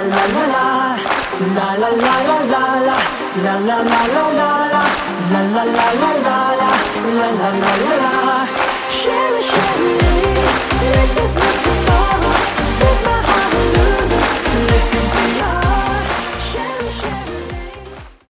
la la la, la la la la la la, la la la la la la, la la la la la la, la la la la la. Share it, make this my